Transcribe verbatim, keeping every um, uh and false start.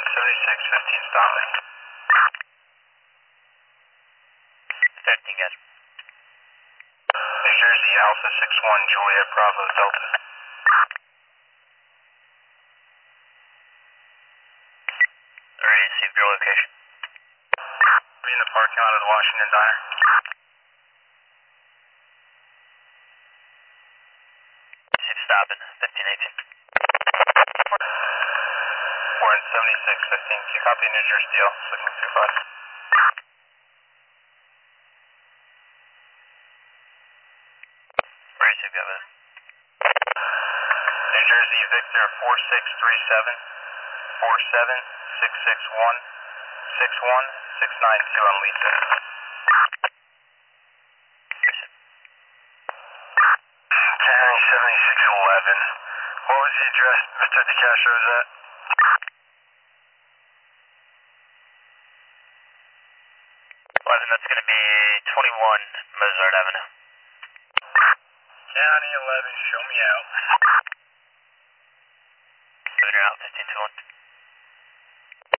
seventy-six fifteen stopping. thirteen, guys. New Jersey Alpha six one Juliet Bravo Delta. Alright, received your location. Be in the parking lot of the Washington Diner. Received stopping, fifteen eighteen. We're in seventy-six fifteen. Can you copy New Jersey deal? Looking two five. Received, got it. New Jersey Victor four six three seven four seven six six one six one six nine two on Lisa. County seventy-six eleven. What was the address Mister DeCastro was at? eleven, that's going to be twenty-one Mozart Avenue. County eleven, show me out. Moving out, fifteen two one.